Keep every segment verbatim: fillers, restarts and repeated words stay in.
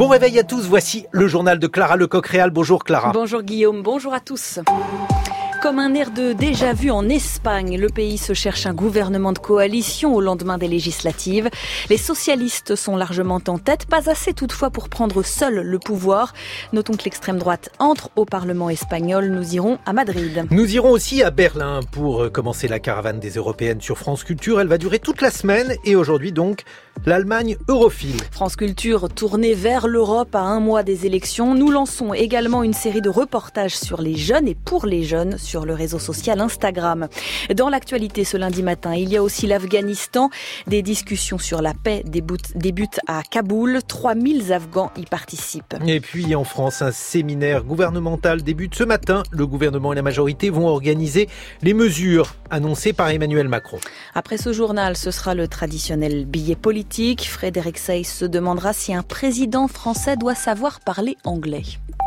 Bon réveil à tous, voici le journal de Clara Lecoq-Réal. Bonjour Clara. Bonjour Guillaume, bonjour à tous. Comme un air de déjà-vu en Espagne, le pays se cherche un gouvernement de coalition au lendemain des législatives. Les socialistes sont largement en tête, pas assez toutefois pour prendre seul le pouvoir. Notons que l'extrême droite entre au Parlement espagnol. Nous irons à Madrid. Nous irons aussi à Berlin pour commencer la caravane des Européennes sur France Culture. Elle va durer toute la semaine et aujourd'hui donc l'Allemagne europhile. France Culture tournée vers l'Europe à un mois des élections. Nous lançons également une série de reportages sur les jeunes et pour les jeunes sur le réseau social Instagram. Dans l'actualité ce lundi matin, il y a aussi l'Afghanistan. Des discussions sur la paix débutent à Kaboul. trois mille Afghans y participent. Et puis en France, un séminaire gouvernemental débute ce matin. Le gouvernement et la majorité vont organiser les mesures annoncées par Emmanuel Macron. Après ce journal, ce sera le traditionnel billet politique. Frédéric Seyss se demandera si un président français doit savoir parler anglais.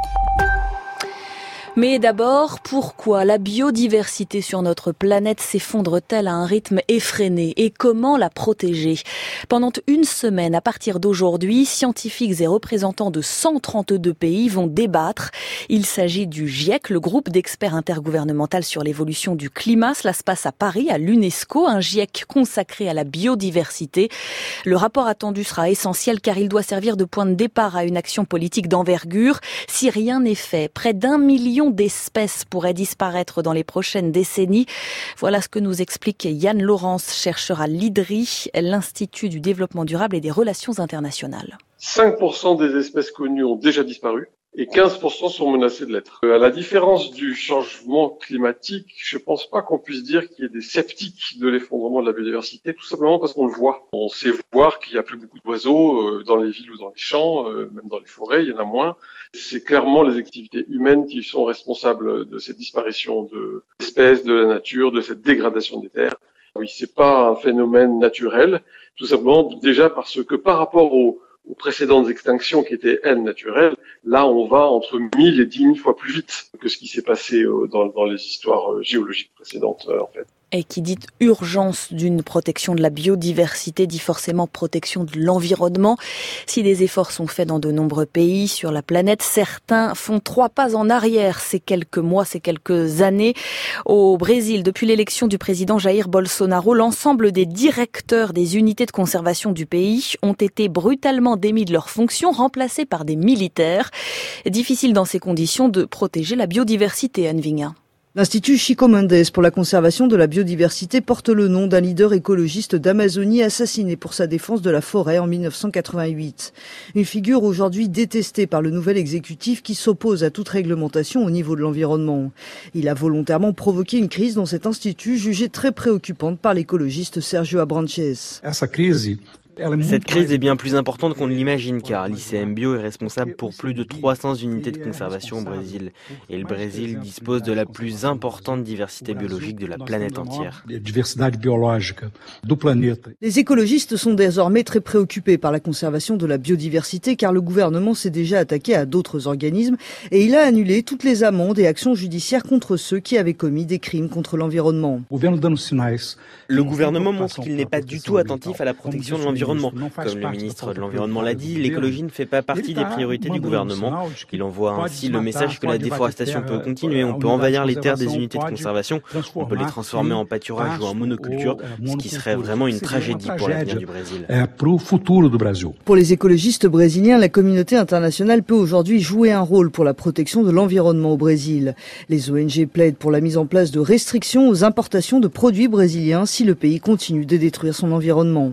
Mais d'abord, pourquoi la biodiversité sur notre planète s'effondre-t-elle à un rythme effréné et comment la protéger ? Pendant une semaine, à partir d'aujourd'hui, scientifiques et représentants de cent trente-deux pays vont débattre. Il s'agit du GIEC, le groupe d'experts intergouvernemental sur l'évolution du climat. Cela se passe à Paris, à l'UNESCO, un GIEC consacré à la biodiversité. Le rapport attendu sera essentiel car il doit servir de point de départ à une action politique d'envergure. Si rien n'est fait, près d'un million d'espèces pourraient disparaître dans les prochaines décennies. Voilà ce que nous explique Yann Laurence, chercheur à l'I D R I, l'Institut du développement durable et des relations internationales. cinq pour cent des espèces connues ont déjà disparu et quinze pour cent sont menacées de l'être. À la différence du changement climatique, je pense pas qu'on puisse dire qu'il y ait des sceptiques de l'effondrement de la biodiversité, tout simplement parce qu'on le voit. On sait voir qu'il y a plus beaucoup d'oiseaux dans les villes ou dans les champs, même dans les forêts, il y en a moins. C'est clairement les activités humaines qui sont responsables de cette disparition d'espèces, de la nature, de cette dégradation des terres. Oui, c'est pas un phénomène naturel, tout simplement déjà parce que par rapport aux aux précédentes extinctions qui étaient, elles, naturelles, là, on va entre mille et dix mille fois plus vite que ce qui s'est passé dans, dans les histoires géologiques précédentes, en fait. Et qui dit urgence d'une protection de la biodiversité, dit forcément protection de l'environnement. Si des efforts sont faits dans de nombreux pays sur la planète, certains font trois pas en arrière ces quelques mois, ces quelques années. Au Brésil, depuis l'élection du président Jair Bolsonaro, l'ensemble des directeurs des unités de conservation du pays ont été brutalement démis de leurs fonctions, remplacés par des militaires. Difficile dans ces conditions de protéger la biodiversité, Anne Vigna. L'Institut Chico Mendes pour la conservation de la biodiversité porte le nom d'un leader écologiste d'Amazonie assassiné pour sa défense de la forêt en mille neuf cent quatre-vingt-huit. Une figure aujourd'hui détestée par le nouvel exécutif qui s'oppose à toute réglementation au niveau de l'environnement. Il a volontairement provoqué une crise dans cet institut jugée très préoccupante par l'écologiste Sergio Abranches. Cette crise est bien plus importante qu'on ne l'imagine car l'I C M Bio est responsable pour plus de trois cents unités de conservation au Brésil. Et le Brésil dispose de la plus importante diversité biologique de la planète entière. Les écologistes sont désormais très préoccupés par la conservation de la biodiversité car le gouvernement s'est déjà attaqué à d'autres organismes et il a annulé toutes les amendes et actions judiciaires contre ceux qui avaient commis des crimes contre l'environnement. Le gouvernement montre qu'il n'est pas du tout attentif à la protection de l'environnement. Comme le ministre de l'Environnement l'a dit, l'écologie ne fait pas partie des priorités du gouvernement. Il envoie ainsi le message que la déforestation peut continuer. On peut envahir les terres des unités de conservation, on peut les transformer en pâturage ou en monoculture, ce qui serait vraiment une tragédie pour l'avenir du Brésil. Pour les écologistes brésiliens, la communauté internationale peut aujourd'hui jouer un rôle pour la protection de l'environnement au Brésil. Les O N G plaident pour la mise en place de restrictions aux importations de produits brésiliens si le pays continue de détruire son environnement.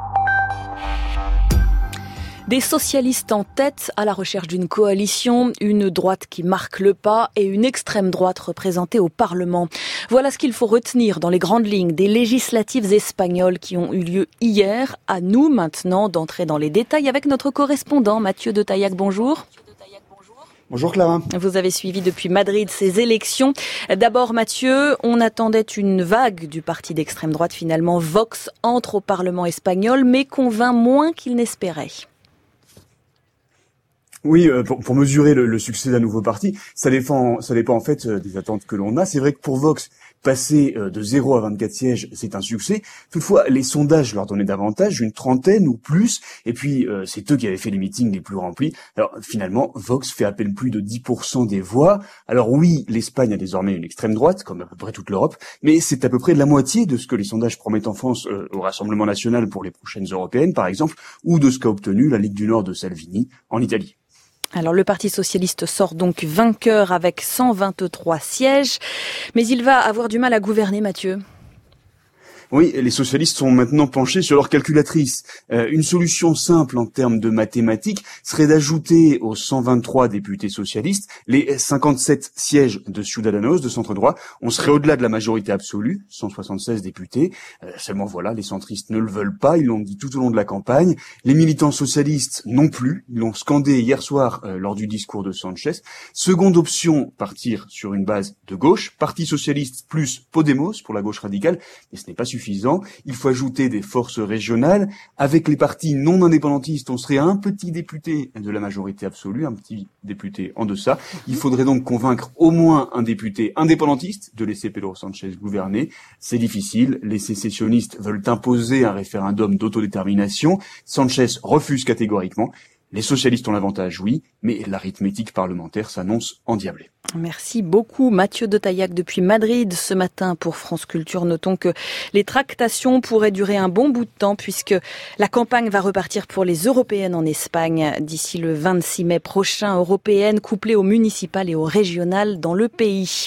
Des socialistes en tête à la recherche d'une coalition, une droite qui marque le pas et une extrême droite représentée au Parlement. Voilà ce qu'il faut retenir dans les grandes lignes des législatives espagnoles qui ont eu lieu hier. À nous maintenant d'entrer dans les détails avec notre correspondant Mathieu de Taillac. Bonjour. Bonjour Clara. Vous avez suivi depuis Madrid ces élections. D'abord Mathieu, on attendait une vague du parti d'extrême droite. Finalement, Vox entre au Parlement espagnol mais convainc moins qu'il n'espérait. Oui, euh, pour, pour mesurer le, le succès d'un nouveau parti, ça dépend, ça dépend en fait euh, des attentes que l'on a. C'est vrai que pour Vox, Passer de zéro à vingt-quatre sièges, c'est un succès. Toutefois, les sondages leur donnaient davantage, une trentaine ou plus, et puis euh, c'est eux qui avaient fait les meetings les plus remplis. Alors finalement, Vox fait à peine plus de dix pour cent des voix. Alors oui, l'Espagne a désormais une extrême droite, comme à peu près toute l'Europe, mais c'est à peu près de la moitié de ce que les sondages promettent en France euh, au Rassemblement national pour les prochaines européennes, par exemple, ou de ce qu'a obtenu la Ligue du Nord de Salvini en Italie. Alors le Parti socialiste sort donc vainqueur avec cent vingt-trois sièges, mais il va avoir du mal à gouverner, Mathieu. Oui, les socialistes sont maintenant penchés sur leur calculatrice. Euh, une solution simple en termes de mathématiques serait d'ajouter aux cent vingt-trois députés socialistes les cinquante-sept sièges de Ciudadanos, de centre droit. On serait au-delà de la majorité absolue, cent soixante-seize députés. Euh, seulement voilà, les centristes ne le veulent pas, ils l'ont dit tout au long de la campagne. Les militants socialistes non plus, ils l'ont scandé hier soir euh, lors du discours de Sanchez. Seconde option, partir sur une base de gauche, Parti socialiste plus Podemos pour la gauche radicale, mais ce n'est pas suffisant. Il faut ajouter des forces régionales. Avec les partis non indépendantistes, on serait un petit député de la majorité absolue, un petit député en deçà. Il faudrait donc convaincre au moins un député indépendantiste de laisser Pedro Sanchez gouverner. C'est difficile. Les sécessionnistes veulent imposer un référendum d'autodétermination. Sanchez refuse catégoriquement. Les socialistes ont l'avantage, oui, mais l'arithmétique parlementaire s'annonce endiablée. Merci beaucoup Mathieu de Taillac depuis Madrid ce matin pour France Culture. Notons que les tractations pourraient durer un bon bout de temps puisque la campagne va repartir pour les européennes en Espagne d'ici le vingt-six mai prochain. Européennes couplées aux municipales et aux régionales dans le pays.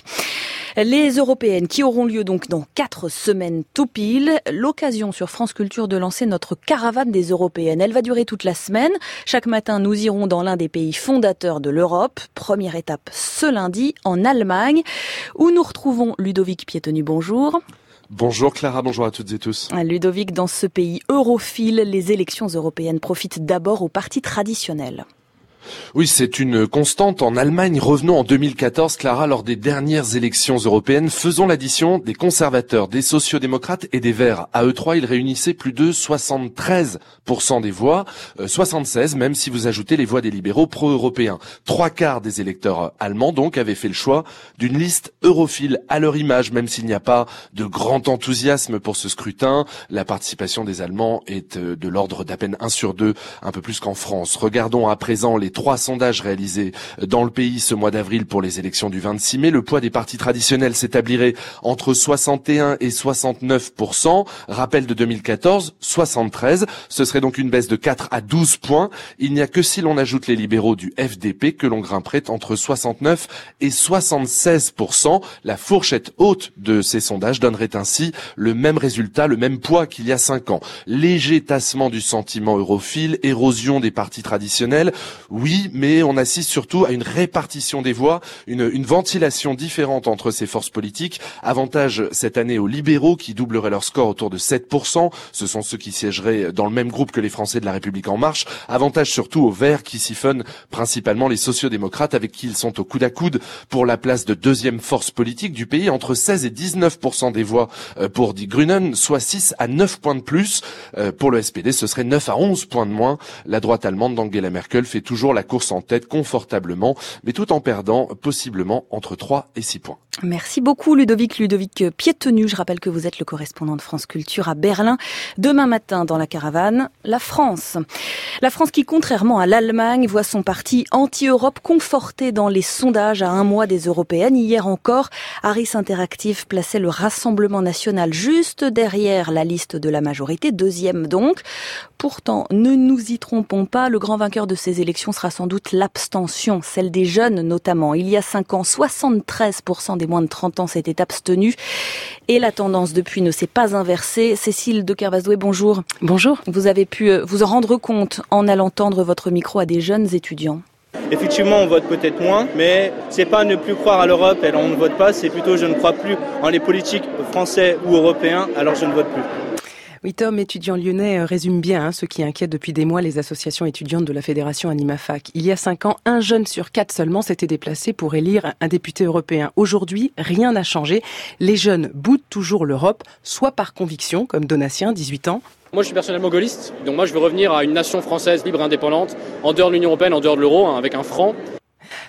Les européennes qui auront lieu donc dans quatre semaines tout pile. L'occasion sur France Culture de lancer notre caravane des européennes. Elle va durer toute la semaine. Chaque matin, nous irons dans l'un des pays fondateurs de l'Europe. Première étape ce lundi en Allemagne où nous retrouvons Ludovic Piétenu. Bonjour. Bonjour Clara, bonjour à toutes et tous. Ludovic, dans ce pays europhile, les élections européennes profitent d'abord aux partis traditionnels. Oui, c'est une constante en Allemagne. Revenons en deux mille quatorze, Clara, lors des dernières élections européennes. Faisons l'addition des conservateurs, des sociodémocrates et des Verts. À eux trois, ils réunissaient plus de soixante-treize pour cent des voix, euh, soixante-seize même si vous ajoutez les voix des libéraux pro-européens. Trois quarts des électeurs allemands, donc, avaient fait le choix d'une liste europhile à leur image, même s'il n'y a pas de grand enthousiasme pour ce scrutin. La participation des Allemands est euh, de l'ordre d'à peine un sur deux, un peu plus qu'en France. Regardons à présent les trois sondages réalisés dans le pays ce mois d'avril pour les élections du vingt-six mai. Le poids des partis traditionnels s'établirait entre soixante et un et soixante-neuf pour cent. Rappel de deux mille quatorze, soixante-treize. Ce serait donc une baisse de quatre à douze points. Il n'y a que si l'on ajoute les libéraux du F D P que l'on grimperait entre soixante-neuf et soixante-seize pour cent. La fourchette haute de ces sondages donnerait ainsi le même résultat, le même poids qu'il y a cinq ans. Léger tassement du sentiment europhile, érosion des partis traditionnels. Oui, mais on assiste surtout à une répartition des voix, une, une ventilation différente entre ces forces politiques. Avantage cette année aux libéraux qui doubleraient leur score autour de sept pour cent. Ce sont ceux qui siégeraient dans le même groupe que les Français de la République en marche. Avantage surtout aux Verts qui siphonnent principalement les sociodémocrates avec qui ils sont au coude à coude pour la place de deuxième force politique du pays. Entre seize et dix-neuf pour cent des voix pour Die Grünen, soit six à neuf points de plus. Pour le S P D, ce serait neuf à onze points de moins. La droite allemande d'Angela Merkel fait toujours la course en tête confortablement, mais tout en perdant possiblement entre trois et six points. Merci beaucoup Ludovic. Ludovic Piétenu, je rappelle que vous êtes le correspondant de France Culture à Berlin. Demain matin dans la caravane, la France. La France qui, contrairement à l'Allemagne, voit son parti anti-Europe conforté dans les sondages à un mois des européennes. Hier encore, Harris Interactive plaçait le Rassemblement national juste derrière la liste de la majorité, deuxième donc. Pourtant, ne nous y trompons pas, le grand vainqueur de ces élections sera sans doute l'abstention, celle des jeunes notamment. Il y a cinq ans, soixante-treize pour cent des moins de trente ans s'étaient abstenus et la tendance depuis ne s'est pas inversée. Cécile de Kervasdoué, bonjour. Bonjour. Vous avez pu vous en rendre compte en allant tendre votre micro à des jeunes étudiants. Effectivement, on vote peut-être moins, mais c'est pas ne plus croire à l'Europe, alors on ne vote pas, c'est plutôt je ne crois plus en les politiques français ou européens, alors je ne vote plus. Oui, Tom, étudiant lyonnais, résume bien hein, ce qui inquiète depuis des mois les associations étudiantes de la Fédération AnimaFac. Il y a cinq ans, un jeune sur quatre seulement s'était déplacé pour élire un député européen. Aujourd'hui, rien n'a changé. Les jeunes boudent toujours l'Europe, soit par conviction, comme Donatien, dix-huit ans. Moi, je suis personnellement gaulliste, donc moi, je veux revenir à une nation française libre et indépendante, en dehors de l'Union européenne, en dehors de l'euro, hein, avec un franc.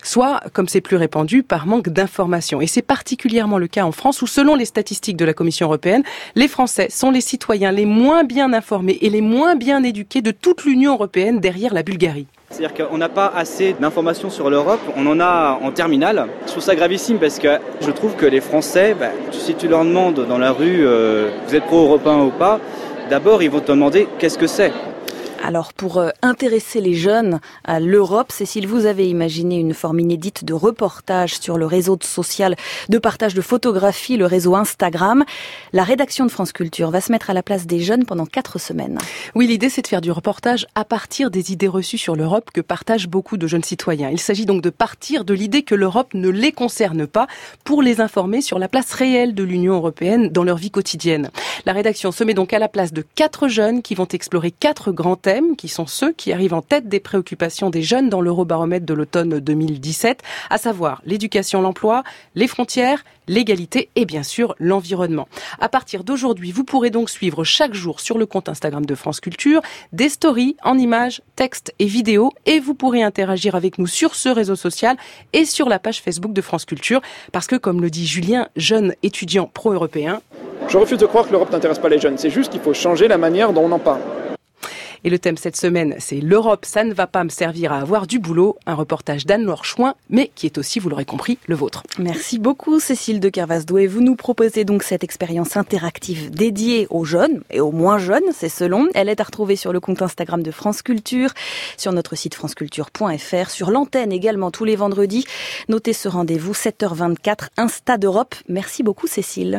soit, comme c'est plus répandu, par manque d'information. Et c'est particulièrement le cas en France où, selon les statistiques de la Commission européenne, les Français sont les citoyens les moins bien informés et les moins bien éduqués de toute l'Union européenne derrière la Bulgarie. C'est-à-dire qu'on n'a pas assez d'informations sur l'Europe, on en a en terminale. Je trouve ça gravissime parce que je trouve que les Français, bah, si tu leur demandes dans la rue, euh, vous êtes pro-européen ou pas, d'abord ils vont te demander qu'est-ce que c'est. Alors pour euh, intéresser les jeunes à l'Europe, Cécile, vous avez imaginé une forme inédite de reportage sur le réseau social de partage de photographies, le réseau Instagram. La rédaction de France Culture va se mettre à la place des jeunes pendant quatre semaines. Oui, l'idée c'est de faire du reportage à partir des idées reçues sur l'Europe que partagent beaucoup de jeunes citoyens. Il s'agit donc de partir de l'idée que l'Europe ne les concerne pas pour les informer sur la place réelle de l'Union européenne dans leur vie quotidienne. La rédaction se met donc à la place de quatre jeunes qui vont explorer quatre grands thèmes qui sont ceux qui arrivent en tête des préoccupations des jeunes dans l'Eurobaromètre de l'automne deux mille dix-sept, à savoir l'éducation, l'emploi, les frontières, l'égalité et bien sûr l'environnement. À partir d'aujourd'hui, vous pourrez donc suivre chaque jour sur le compte Instagram de France Culture des stories en images, textes et vidéos et vous pourrez interagir avec nous sur ce réseau social et sur la page Facebook de France Culture parce que, comme le dit Julien, jeune étudiant pro-européen, je refuse de croire que l'Europe n'intéresse pas les jeunes, c'est juste qu'il faut changer la manière dont on en parle. Et le thème cette semaine, c'est l'Europe, ça ne va pas me servir à avoir du boulot. Un reportage d'Anne-Laure Chouin, mais qui est aussi, vous l'aurez compris, le vôtre. Merci beaucoup Cécile de Kervasdoué. Vous nous proposez donc cette expérience interactive dédiée aux jeunes et aux moins jeunes, c'est selon. Elle est à retrouver sur le compte Instagram de France Culture, sur notre site franceculture point f r, sur l'antenne également tous les vendredis. Notez ce rendez-vous, sept heures vingt-quatre, Insta d'Europe. Merci beaucoup Cécile.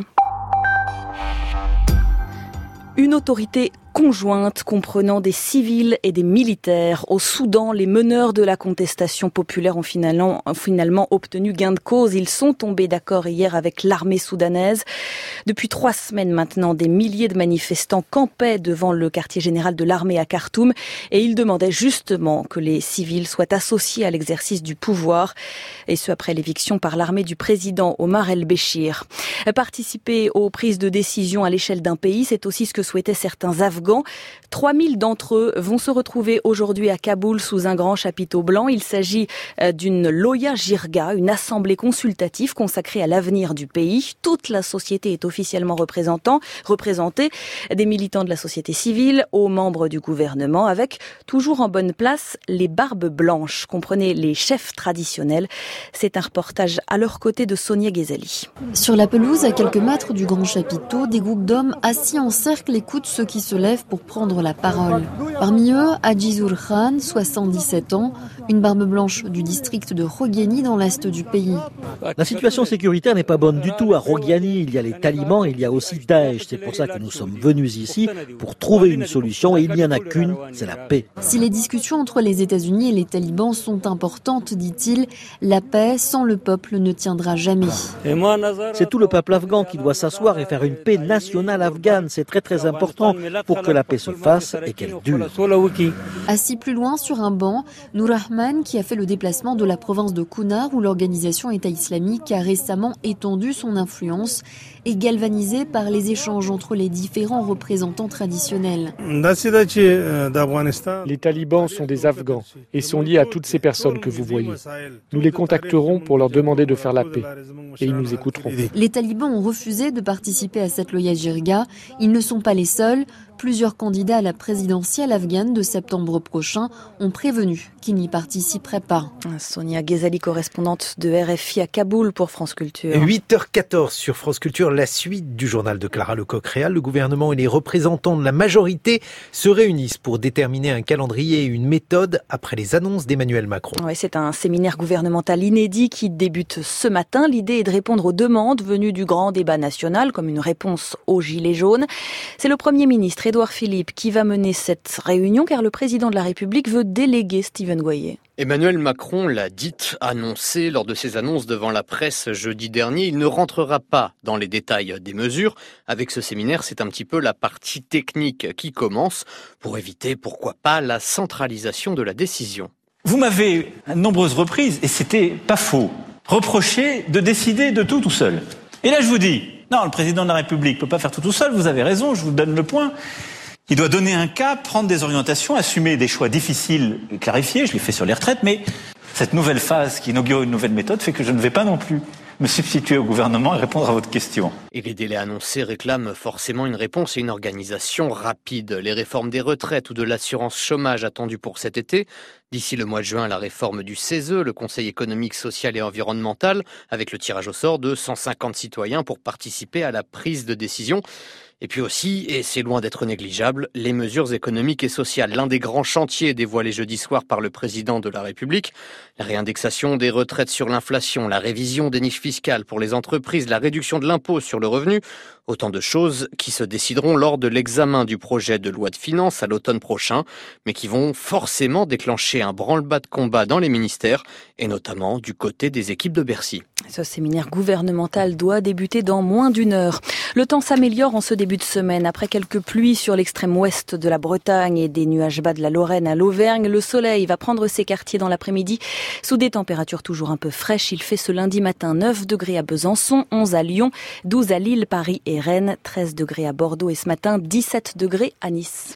Une autorité conjointe comprenant des civils et des militaires. Au Soudan, les meneurs de la contestation populaire ont finalement, ont finalement obtenu gain de cause. Ils sont tombés d'accord hier avec l'armée soudanaise. Depuis trois semaines maintenant, des milliers de manifestants campaient devant le quartier général de l'armée à Khartoum et ils demandaient justement que les civils soient associés à l'exercice du pouvoir, et ce après l'éviction par l'armée du président Omar el-Béchir. Participer aux prises de décision à l'échelle d'un pays, c'est aussi ce que souhaitaient certains Afghans. trois mille d'entre eux vont se retrouver aujourd'hui à Kaboul sous un grand chapiteau blanc. Il s'agit d'une Loya Jirga, une assemblée consultative consacrée à l'avenir du pays. Toute la société est officiellement représentée, des militants de la société civile aux membres du gouvernement, avec toujours en bonne place les barbes blanches. Comprenez les chefs traditionnels. C'est un reportage à leur côté de Sonia Ghezali. Sur la pelouse, à quelques mètres du grand chapiteau, des groupes d'hommes assis en cercle écoutent ceux qui se lèvent pour prendre la parole. Parmi eux, Hadjizur Khan, soixante-dix-sept ans, une barbe blanche du district de Rogheni dans l'est du pays. La situation sécuritaire n'est pas bonne du tout à Rogheni. Il y a les talibans et il y a aussi Daesh. C'est pour ça que nous sommes venus ici, pour trouver une solution, et il n'y en a qu'une, c'est la paix. Si les discussions entre les États-Unis et les talibans sont importantes, dit-il, la paix sans le peuple ne tiendra jamais. C'est tout le peuple afghan qui doit s'asseoir et faire une paix nationale afghane. C'est très très important pour que la paix se fasse et qu'elle dure. Assis plus loin sur un banc, Nour Rahman, qui a fait le déplacement de la province de Kunar où l'organisation État islamique a récemment étendu son influence, est galvanisé par les échanges entre les différents représentants traditionnels. Les talibans sont des Afghans et sont liés à toutes ces personnes que vous voyez. Nous les contacterons pour leur demander de faire la paix et ils nous écouteront. Les talibans ont refusé de participer à cette Loya Jirga. Ils ne sont pas les seuls. Plusieurs candidats à la présidentielle afghane de septembre prochain ont prévenu qu'ils n'y participeraient pas. Sonia Ghezali, correspondante de R F I à Kaboul pour France Culture. huit heures quatorze sur France Culture, la suite du journal de Clara Lecoq-Réal. Le gouvernement et les représentants de la majorité se réunissent pour déterminer un calendrier et une méthode après les annonces d'Emmanuel Macron. Ouais, c'est un séminaire gouvernemental inédit qui débute ce matin. L'idée est de répondre aux demandes venues du grand débat national comme une réponse aux Gilets jaunes. C'est le Premier ministre Édouard Philippe qui va mener cette réunion car le président de la République veut déléguer Stephen Goyer. Emmanuel Macron l'a dit, annoncé lors de ses annonces devant la presse jeudi dernier. Il ne rentrera pas dans les détails des mesures. Avec ce séminaire, c'est un petit peu la partie technique qui commence pour éviter, pourquoi pas, la centralisation de la décision. Vous m'avez à de nombreuses reprises, et c'était pas faux, reproché de décider de tout tout seul. Et là je vous dis, non, le président de la République ne peut pas faire tout tout seul, vous avez raison, je vous donne le point. Il doit donner un cap, prendre des orientations, assumer des choix difficiles, clarifiés, je l'ai fait sur les retraites, mais Cette nouvelle phase qui inaugure une nouvelle méthode fait que je ne vais pas non plus me substituer au gouvernement et répondre à votre question. Et les délais annoncés réclament forcément une réponse et une organisation rapide. Les réformes des retraites ou de l'assurance chômage attendues pour cet été. D'ici le mois de juin, la réforme du C E S E, le Conseil économique, social et environnemental, avec le tirage au sort de cent cinquante citoyens pour participer à la prise de décision. Et puis aussi, et c'est loin d'être négligeable, les mesures économiques et sociales. L'un des grands chantiers dévoilés jeudi soir par le président de la République, la réindexation des retraites sur l'inflation, la révision des niches fiscales pour les entreprises, la réduction de l'impôt sur le revenu, autant de choses qui se décideront lors de l'examen du projet de loi de finances à l'automne prochain, mais qui vont forcément déclencher un branle-bas de combat dans les ministères, et notamment du côté des équipes de Bercy. Ce séminaire gouvernemental doit débuter dans moins d'une heure. Le temps s'améliore en ce début de semaine. Après quelques pluies sur l'extrême ouest de la Bretagne et des nuages bas de la Lorraine à l'Auvergne, le soleil va prendre ses quartiers dans l'après-midi. Sous des températures toujours un peu fraîches, il fait ce lundi matin neuf degrés à Besançon, onze à Lyon, douze à Lille, Paris et Rennes, treize degrés à Bordeaux et ce matin dix-sept degrés à Nice.